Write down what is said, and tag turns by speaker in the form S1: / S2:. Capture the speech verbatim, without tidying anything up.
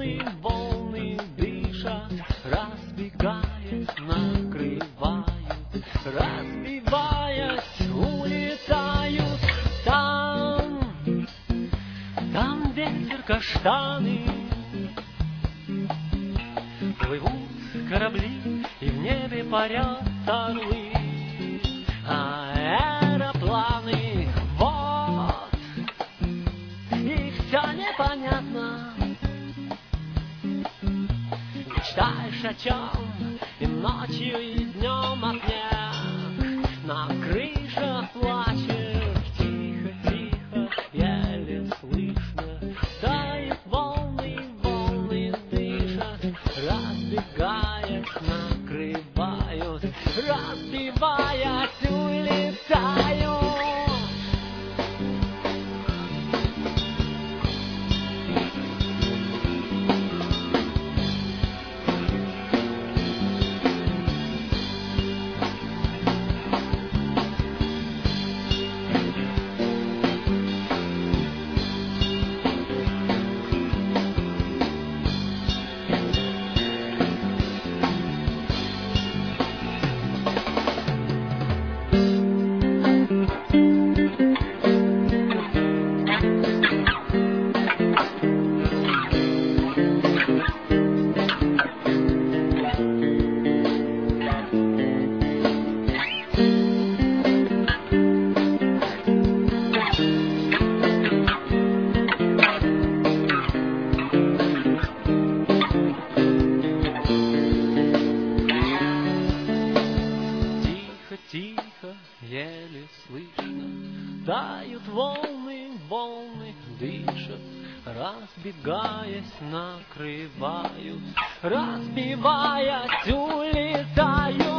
S1: волны, волны дышат, разбегаясь, накрывают, разбиваясь, улетают. Там, там ветер каштаны, плывут корабли, и в небе парят орлы, аэропланы. Вот, и все непонятно. Мечтаешь о чем и ночью, и днем о снег. На крышах плачешь, тихо-тихо, еле слышно. Тают волны, волны дышат, разбегаясь, накрывают, разбиваясь, улетают. Тихо, еле слышно, тают волны, волны дышат, разбегаясь, накрывают, разбиваясь, улетают.